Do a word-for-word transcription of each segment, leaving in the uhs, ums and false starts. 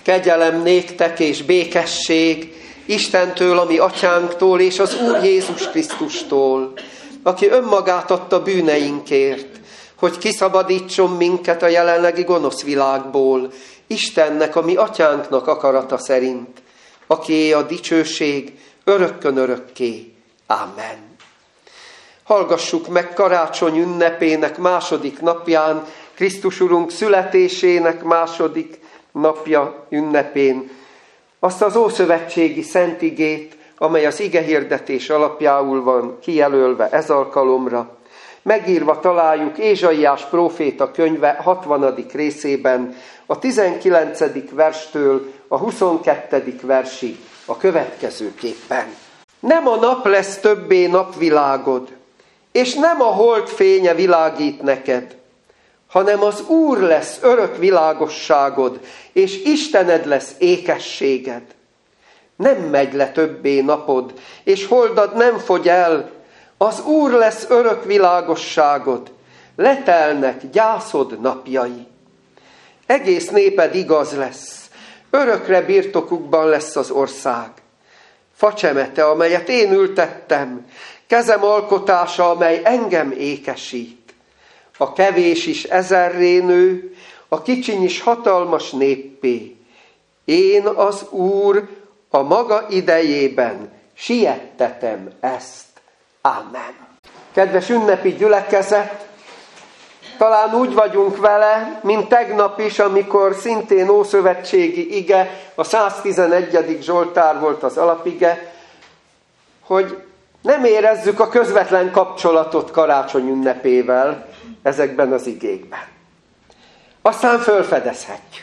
Kegyelem néktek és békesség Istentől, ami atyánktól, és az Úr Jézus Krisztustól, aki önmagát adta bűneinkért, hogy kiszabadítson minket a jelenlegi gonosz világból, Istennek, a mi atyánknak akarata szerint, akié a dicsőség örökkön örökké. Amen. Hallgassuk meg karácsony ünnepének második napján, Krisztus Urunk születésének második napja ünnepén azt az ószövetségi szent igét, amely az igehirdetés alapjául van kijelölve ez alkalomra. Megírva találjuk Ézsaiás próféta könyve hatvanadik részében, a tizenkilencedik verstől a huszonkettedik versig a következőképpen. Nem a nap lesz többé napvilágod, és nem a hold fénye világít neked, hanem az Úr lesz örök világosságod, és Istened lesz ékességed. Nem megy le többé napod, és holdad nem fogy el, az Úr lesz örök világosságod, letelnek gyászod napjai. Egész néped igaz lesz, örökre birtokukban lesz az ország. Facsemete, amelyet én ültettem, kezem alkotása, amely engem ékesít. A kevés is ezerré nő, a kicsiny is hatalmas néppé. Én az Úr a maga idejében siettetem ezt. Amen. Kedves ünnepi gyülekezet, talán úgy vagyunk vele, mint tegnap is, amikor szintén ószövetségi ige, a száztizenegyedik Zsoltár volt az alapige, hogy nem érezzük a közvetlen kapcsolatot karácsony ünnepével ezekben az igékben. Aztán fölfedezhetjük.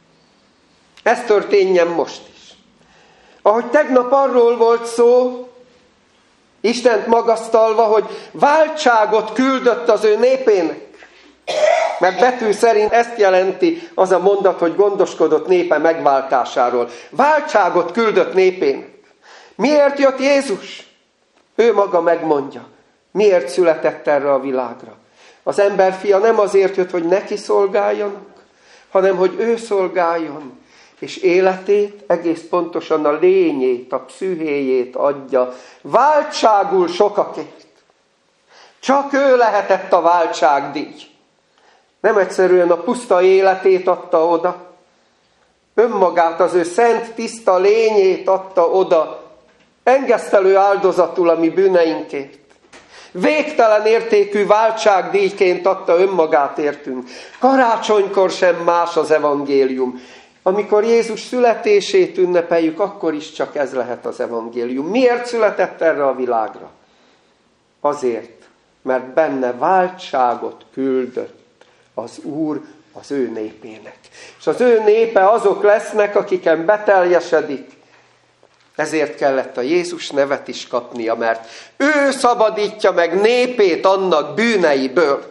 Ez történjen most is. Ahogy tegnap arról volt szó, Istent magasztalva, hogy váltságot küldött az ő népének. Mert betű szerint ezt jelenti az a mondat, hogy gondoskodott népe megváltásáról. Váltságot küldött népének. Miért jött Jézus? Ő maga megmondja. Miért született erre a világra? Az emberfia nem azért jött, hogy neki szolgáljanak, hanem hogy ő szolgáljon, és életét, egész pontosan a lényét, a pszüchéjét adja. Váltságul sokakért. Csak ő lehetett a váltságdíj. Nem egyszerűen a puszta életét adta oda, önmagát, az ő szent, tiszta lényét adta oda, engesztelő áldozatul a mi bűneinkért. Végtelen értékű váltságdíjként adta önmagát értünk. Karácsonykor sem más az evangélium. Amikor Jézus születését ünnepeljük, akkor is csak ez lehet az evangélium. Miért született erre a világra? Azért, mert benne váltságot küldött az Úr az ő népének. És az ő népe azok lesznek, akiken beteljesedik. Ezért kellett a Jézus nevet is kapnia, mert ő szabadítja meg népét annak bűneiből.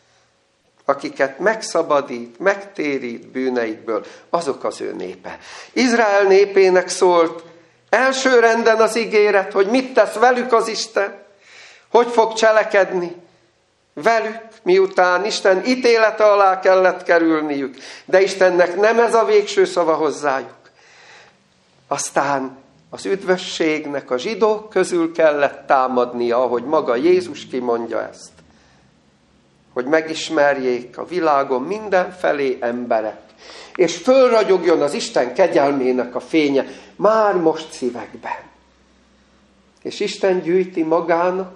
Akiket megszabadít, megtérít bűneikből, azok az ő népe. Izrael népének szólt első renden az ígéret, hogy mit tesz velük az Isten, hogy fog cselekedni velük, miután Isten ítélete alá kellett kerülniük. De Istennek nem ez a végső szava hozzájuk. Aztán az üdvösségnek a zsidók közül kellett támadnia, ahogy maga Jézus kimondja ezt. Hogy megismerjék a világon mindenfelé emberek, és fölragyogjon az Isten kegyelmének a fénye már most szívekben. És Isten gyűjti magának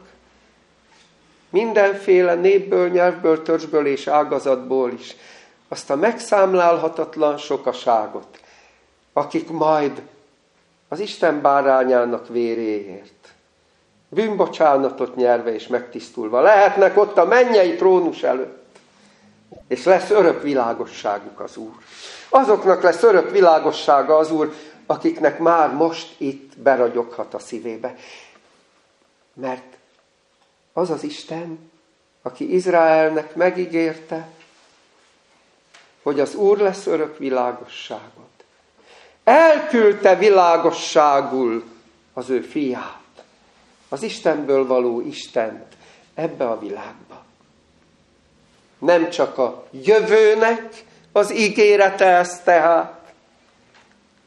mindenféle népből, nyelvből, törzsből és ágazatból is azt a megszámlálhatatlan sokaságot, akik majd az Isten bárányának véréért bűnbocsánatot nyerve és megtisztulva lehetnek ott a mennyei trónus előtt, és lesz örök világosságuk az Úr. Azoknak lesz örök világossága az Úr, akiknek már most itt beragyoghat a szívébe. Mert az az Isten, aki Izraelnek megígérte, hogy az Úr lesz örök világosságot, elküldte világosságul az ő fiát, az Istenből való Istent ebbe a világba. Nem csak a jövőnek az ígérete ez tehát,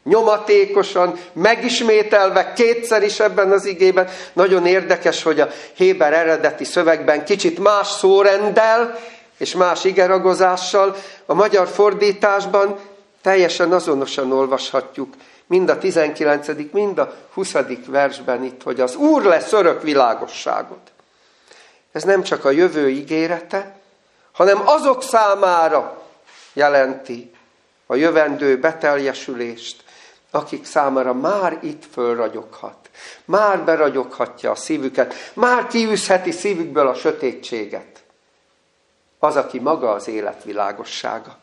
nyomatékosan, megismételve kétszer is ebben az igében. Nagyon érdekes, hogy a héber eredeti szövegben kicsit más szórenddel és más igeragozással, a magyar fordításban teljesen azonosan olvashatjuk, mind a tizenkilencedik, mind a huszadik versben itt, hogy az Úr lesz örök világosságot. Ez nem csak a jövő ígérete, hanem azok számára jelenti a jövendő beteljesülést, akik számára már itt fölragyoghat, már beragyoghatja a szívüket, már kiűzheti szívükből a sötétséget. Az, aki maga az élet világossága.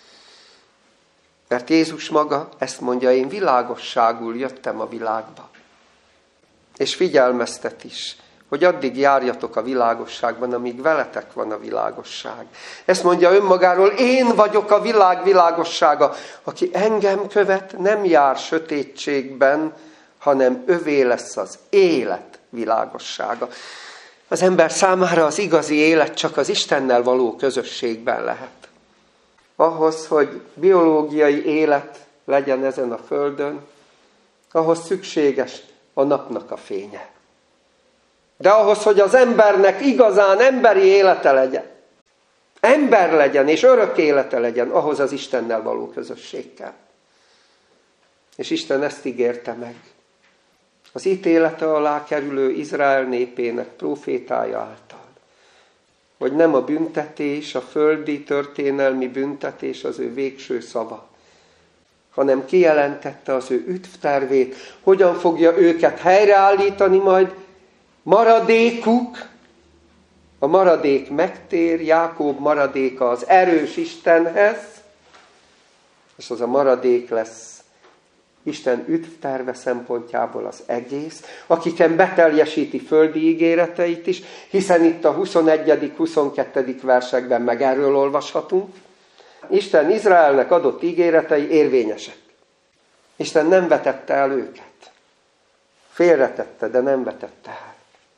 Mert Jézus maga ezt mondja, én világosságul jöttem a világba. És figyelmeztet is, hogy addig járjatok a világosságban, amíg veletek van a világosság. Ezt mondja önmagáról, én vagyok a világ világossága. Aki engem követ, nem jár sötétségben, hanem övé lesz az élet világossága. Az ember számára az igazi élet csak az Istennel való közösségben lehet. Ahhoz, hogy biológiai élet legyen ezen a földön, ahhoz szükséges a napnak a fénye. De ahhoz, hogy az embernek igazán emberi élete legyen, ember legyen és örök élete legyen, ahhoz az Istennel való közösség kell. És Isten ezt ígérte meg. Az ítélete alá kerülő Izrael népének prófétája által. Hogy nem a büntetés, a földi történelmi büntetés az ő végső szava, hanem kijelentette az ő üdvtervét, hogyan fogja őket helyreállítani majd, maradékuk, a maradék megtér, Jákob maradéka az erős Istenhez, és az a maradék lesz Isten üdvterve szempontjából az egész, akiken beteljesíti földi ígéreteit is, hiszen itt a huszonegyedik huszonkettő versekben meg erről olvashatunk. Isten Izraelnek adott ígéretei érvényesek. Isten nem vetette el őket. Félretette, de nem vetette el.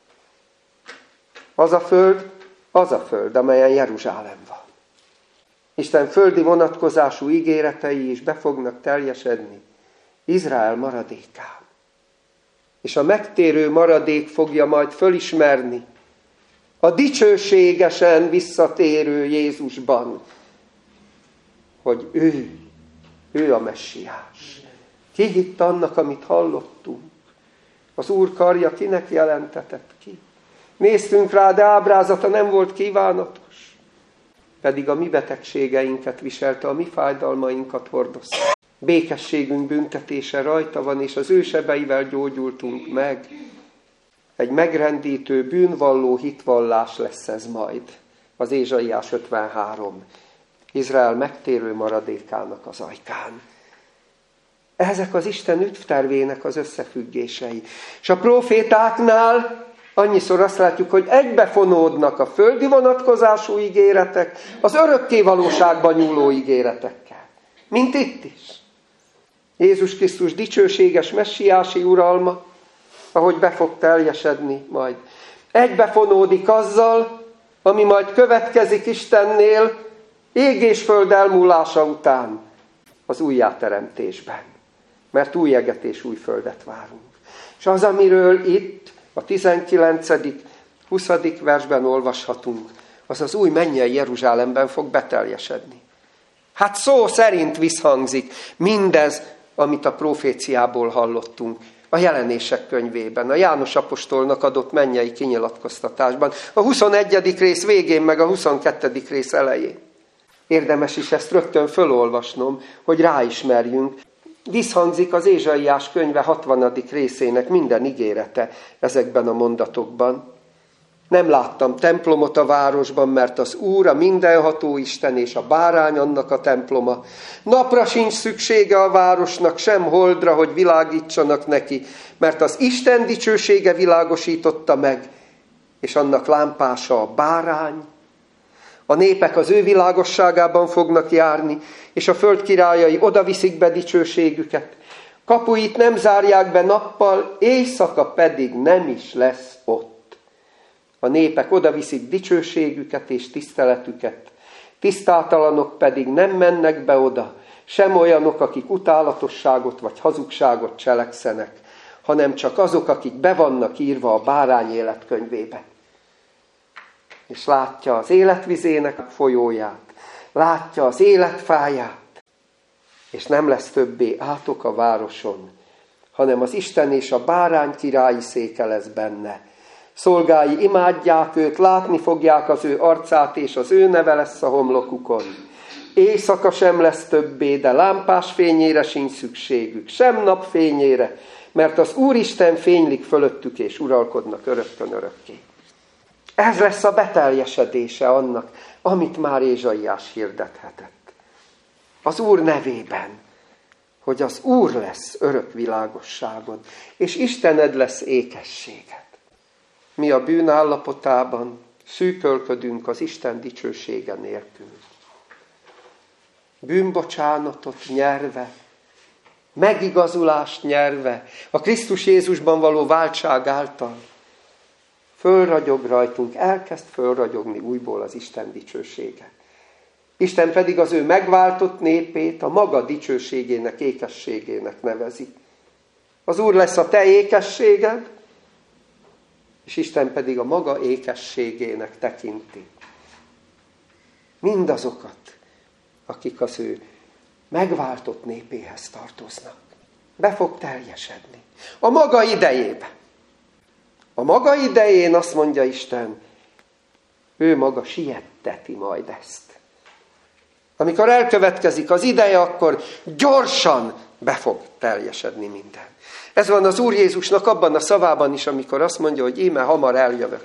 Az a föld, az a föld, amelyen Jeruzsálem van. Isten földi vonatkozású ígéretei is be fognak teljesedni Izrael maradékán. És a megtérő maradék fogja majd fölismerni a dicsőségesen visszatérő Jézusban, hogy ő, ő a messiás. Ki hitt annak, amit hallottunk? Az Úr karja kinek jelentetett ki? Néztünk rá, de ábrázata nem volt kívánatos. Pedig a mi betegségeinket viselte, a mi fájdalmainkat hordozta. Békességünk büntetése rajta van, és az ő sebeivel gyógyultunk meg. Egy megrendítő, bűnvalló hitvallás lesz ez majd. Az Ézsaiás ötvenhárom. Izrael megtérő maradékának az ajkán. Ezek az Isten üdvtervének az összefüggései. És a profétáknál annyiszor azt látjuk, hogy egybefonódnak a földi vonatkozású ígéretek az örökké valóságban nyúló ígéretekkel. Mint itt is. Jézus Krisztus dicsőséges messiási uralma, ahogy be fog teljesedni majd. Egybefonódik azzal, ami majd következik Istennél ég és föld elmúlása után az újjáteremtésben. Mert új eget és új földet várunk. És az, amiről itt a tizenkilencedik huszadik versben olvashatunk, az az új mennyei Jeruzsálemben fog beteljesedni. Hát szó szerint visszhangzik mindez, amit a proféciából hallottunk a Jelenések könyvében, a János apostolnak adott mennyei kinyilatkoztatásban, a huszonegyedik rész végén, meg a huszonkettedik rész elején. Érdemes is ezt rögtön fölolvasnom, hogy ráismerjünk. Visszhangzik az Ézsaiás könyve hatvanadik részének minden ígérete ezekben a mondatokban. Nem láttam templomot a városban, mert az Úr, a mindenható Isten és a bárány annak a temploma. Napra sincs szüksége a városnak, sem holdra, hogy világítsanak neki, mert az Isten dicsősége világosította meg, és annak lámpása a bárány. A népek az ő világosságában fognak járni, és a föld királyai odaviszik be dicsőségüket. Kapuit nem zárják be nappal, éjszaka pedig nem is lesz ott. A népek odaviszik dicsőségüket és tiszteletüket, tisztátalanok pedig nem mennek be oda, sem olyanok, akik utálatosságot vagy hazugságot cselekszenek, hanem csak azok, akik be vannak írva a bárány életkönyvébe. És látja az életvizének a folyóját, látja az életfáját, és nem lesz többé átok a városon, hanem az Isten és a bárány királyi széke lesz benne. Szolgái imádják őt, látni fogják az ő arcát, és az ő neve lesz a homlokukon. Éjszaka sem lesz többé, de lámpás fényére sincs szükségük, sem napfényére, mert az Úristen fénylik fölöttük, és uralkodnak öröktön örökké. Ez lesz a beteljesedése annak, amit már Ézsaiás hirdethetett. Az Úr nevében, hogy az Úr lesz örök világosságon, és Istened lesz ékességed. Mi a bűn állapotában szűkölködünk az Isten dicsősége nélkül. Bűnbocsánatot nyerve, megigazulást nyerve, a Krisztus Jézusban való váltság által fölragyog rajtunk, elkezd fölragyogni újból az Isten dicsősége. Isten pedig az ő megváltott népét a maga dicsőségének, ékességének nevezi. Az Úr lesz a te ékességed, és Isten pedig a maga ékességének tekinti mindazokat, akik az ő megváltott népéhez tartoznak. Be fog teljesedni. A maga idejében. A maga idején azt mondja Isten, ő maga sietteti majd ezt. Amikor elkövetkezik az ideje, akkor gyorsan be fog teljesedni minden. Ez van az Úr Jézusnak abban a szavában is, amikor azt mondja, hogy íme hamar eljövök.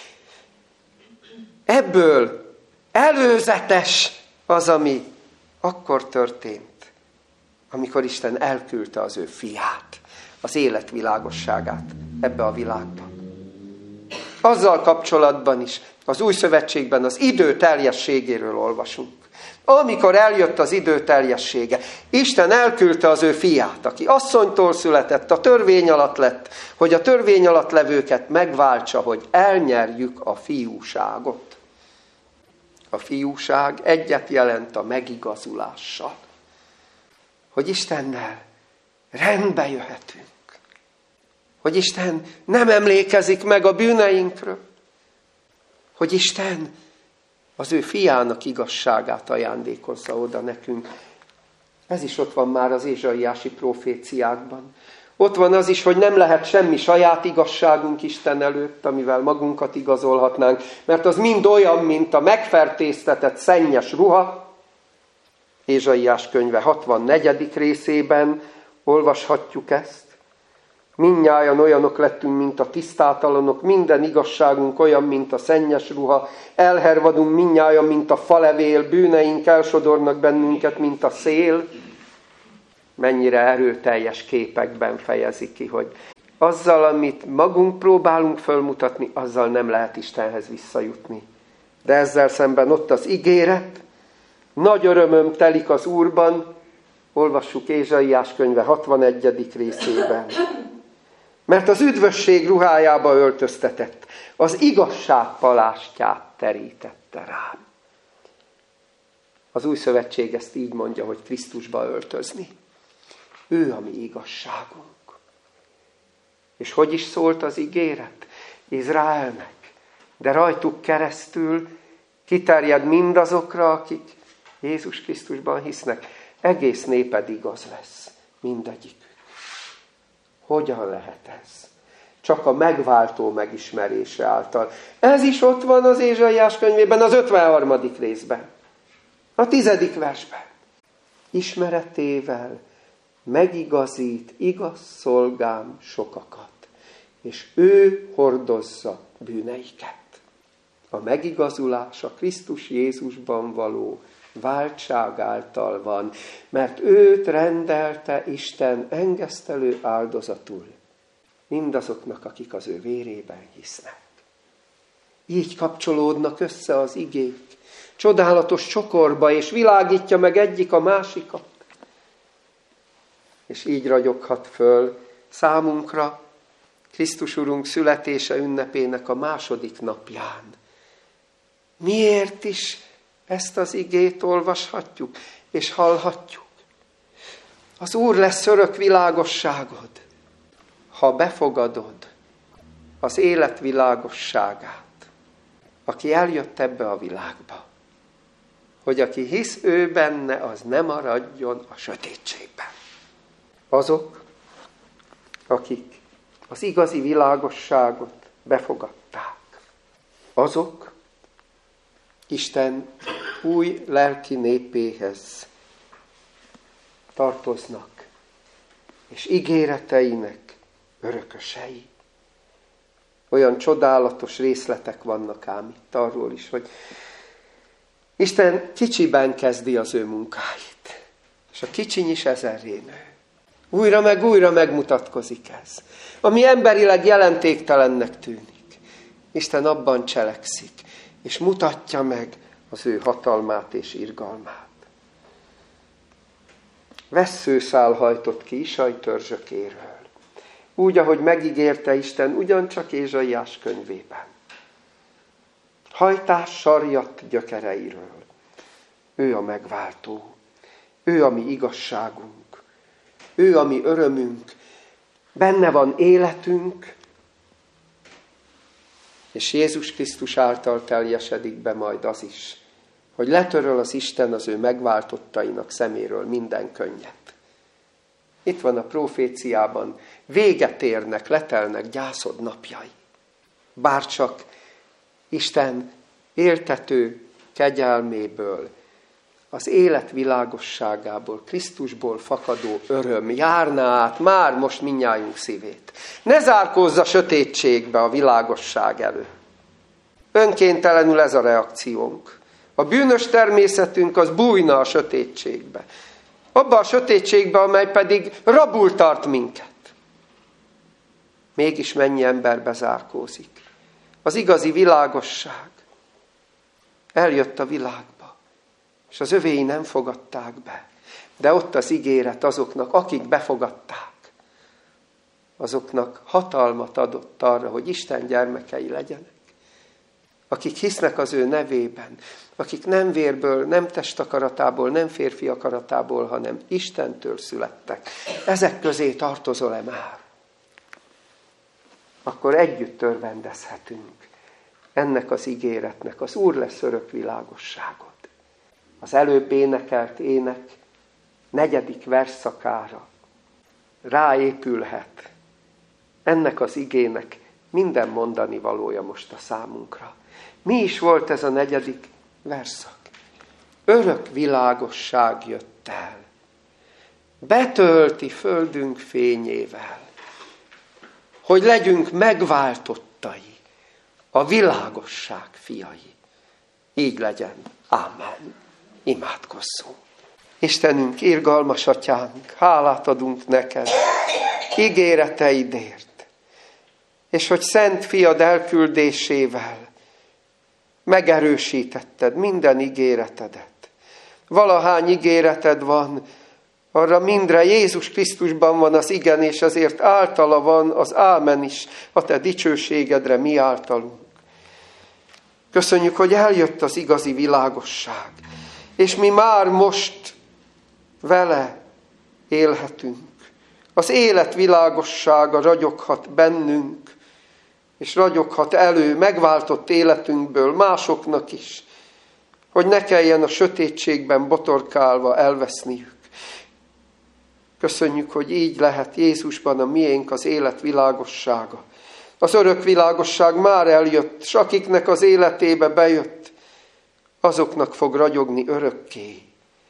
Ebből előzetes az, ami akkor történt, amikor Isten elküldte az ő fiát, az élet világosságát ebbe a világba. Azzal kapcsolatban is az Új Szövetségben az idő teljességéről olvasunk. Amikor eljött az idő teljessége, Isten elküldte az ő fiát, aki asszonytól született, a törvény alatt lett, hogy a törvény alatt levőket megváltsa, hogy elnyerjük a fiúságot. A fiúság egyet jelent a megigazulással. Hogy Istennel rendbe jöhetünk. Hogy Isten nem emlékezik meg a bűneinkről. Hogy Isten az ő fiának igazságát ajándékozza oda nekünk. Ez is ott van már az ézsaiási proféciákban. Ott van az is, hogy nem lehet semmi saját igazságunk Isten előtt, amivel magunkat igazolhatnánk, mert az mind olyan, mint a megfertéztetett szennyes ruha. Ézsaiás könyve hatvannegyedik részében olvashatjuk ezt. Mindnyájan olyanok lettünk, mint a tisztátalanok, minden igazságunk olyan, mint a szennyes ruha, elhervadunk mindnyájan, mint a falevél, bűneink elsodornak bennünket, mint a szél. Mennyire erőteljes képekben fejezi ki, hogy azzal, amit magunk próbálunk fölmutatni, azzal nem lehet Istenhez visszajutni. De ezzel szemben ott az ígéret, nagy örömöm telik az Úrban, olvassuk Ézsaiás könyve hatvannegyedik részében. Mert az üdvösség ruhájába öltöztetett, az igazság palástját terítette rám. Az Új Szövetség ezt így mondja, hogy Krisztusba öltözni. Ő a mi igazságunk. És hogy is szólt az ígéret? Izraelnek. De rajtuk keresztül kiterjed mindazokra, akik Jézus Krisztusban hisznek. Egész néped igaz lesz. Mindegyikük. Hogyan lehet ez? Csak a megváltó megismerése által. Ez is ott van az Ézsaiás könyvében, az ötvenharmadik részben. A tizedik versben. Ismeretével megigazít igaz szolgám sokakat, és ő hordozza bűneiket. A megigazulás a Krisztus Jézusban való váltság által van, mert őt rendelte Isten engesztelő áldozatul mindazoknak, akik az ő vérében hisznek. Így kapcsolódnak össze az igék, csodálatos csokorba, és világítja meg egyik a másikat. És így ragyoghat föl számunkra Krisztus Urunk születése ünnepének a második napján. Miért is ezt az igét olvashatjuk és hallhatjuk? Az Úr lesz örök világosságod, ha befogadod az élet világosságát, aki eljött ebbe a világba, hogy aki hisz ő benne, az ne maradjon a sötétségben. Azok, akik az igazi világosságot befogadták, azok Isten új lelki népéhez tartoznak, és ígéreteinek örökösei. Olyan csodálatos részletek vannak ám itt arról is, hogy Isten kicsiben kezdi az ő munkáit, és a kicsiny is ezerré nő. Újra meg újra megmutatkozik ez. Ami emberileg jelentéktelennek tűnik, Isten abban cselekszik, és mutatja meg az ő hatalmát és irgalmát. Vesszőszál hajtott ki Isai törzsökéről, úgy, ahogy megígérte Isten ugyancsak Ézsaiás könyvében. Hajtás sarjadt gyökereiről. Ő a megváltó, ő a mi igazságunk, ő a mi örömünk, benne van életünk, és Jézus Krisztus által teljesedik be majd az is, hogy letöröl az Isten az ő megváltottainak szeméről minden könnyet. Itt van a proféciában, véget érnek, letelnek gyászod napjai. Bárcsak Isten éltető kegyelméből, az élet világosságából, Krisztusból fakadó öröm járná át már most mindnyájunk szívét. Ne zárkózz sötétségbe a világosság elő. Önkéntelenül ez a reakciónk. A bűnös természetünk az bújna a sötétségbe. Abba a sötétségbe, amely pedig rabul tart minket. Mégis mennyi ember bezárkózik. Az igazi világosság eljött a világba, és az övéi nem fogadták be. De ott az ígéret azoknak, akik befogadták, azoknak hatalmat adott arra, hogy Isten gyermekei legyenek. Akik hisznek az ő nevében, akik nem vérből, nem testakaratából, nem férfi akaratából, hanem Istentől születtek. Ezek közé tartozol-e már? Akkor együtt örvendezhetünk ennek az ígéretnek. Az Úr lesz örök világosságod. Az előbb énekelt ének negyedik versszakára ráépülhet ennek az igének minden mondani valója most a számunkra. Mi is volt ez a negyedik verszak? Örök világosság jött el. Betölti földünk fényével, hogy legyünk megváltottai, a világosság fiai. Így legyen. Ámen. Imádkozzunk. Istenünk, irgalmas atyánk, hálát adunk neked ígéreteidért, és hogy szent fiad elküldésével megerősítetted minden ígéretedet. Valahány ígéreted van, arra mindre Jézus Krisztusban van az igen, és ezért általa van az ámen is, a te dicsőségedre mi általunk. Köszönjük, hogy eljött az igazi világosság, és mi már most vele élhetünk. Az élet világossága ragyoghat bennünk, és ragyoghat elő megváltott életünkből másoknak is, hogy ne kelljen a sötétségben botorkálva elveszniük. Köszönjük, hogy így lehet Jézusban a miénk az élet világossága. Az örök világosság már eljött, s akiknek az életébe bejött, azoknak fog ragyogni örökké.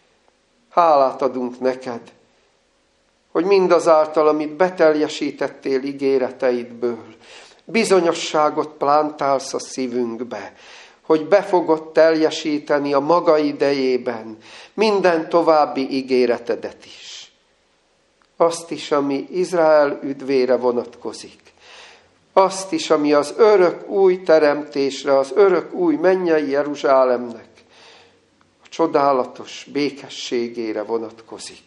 Hálát adunk neked, hogy mindazáltal, amit beteljesítettél ígéreteidből, bizonyosságot plántálsz a szívünkbe, hogy be fogod teljesíteni a maga idejében minden további ígéretedet is. Azt is, ami Izrael üdvére vonatkozik. Azt is, ami az örök új teremtésre, az örök új mennyei Jeruzsálemnek a csodálatos békességére vonatkozik.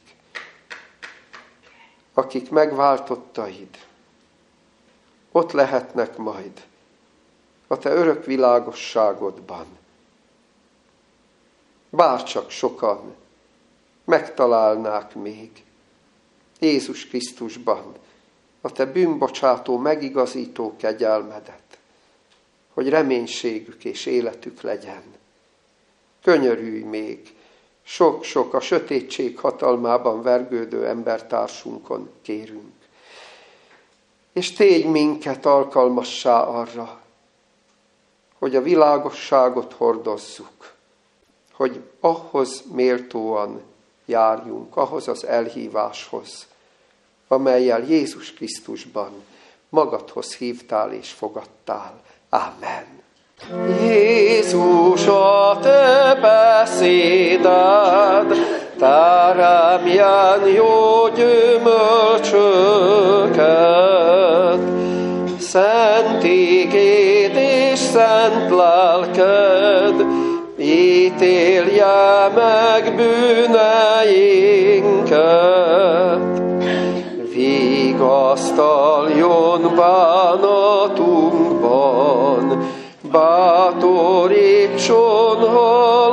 Akik megváltottaid, ott lehetnek majd a te örök világosságodban. Bárcsak sokan megtalálnák még Jézus Krisztusban a te bűnbocsátó, megigazító kegyelmedet, hogy reménységük és életük legyen. Könyörülj még sok-sok a sötétség hatalmában vergődő embertársunkon, kérünk. És tégy minket alkalmassá arra, hogy a világosságot hordozzuk, hogy ahhoz méltóan járjunk, ahhoz az elhíváshoz, amellyel Jézus Krisztusban magadhoz hívtál és fogadtál. Amen. Jézus, a te beszéded teremjen jó gyümölcsöket, szent igéd és szent lelked ítélje meg bűneinket, vigasztaljon bánatunkban, bátorítson,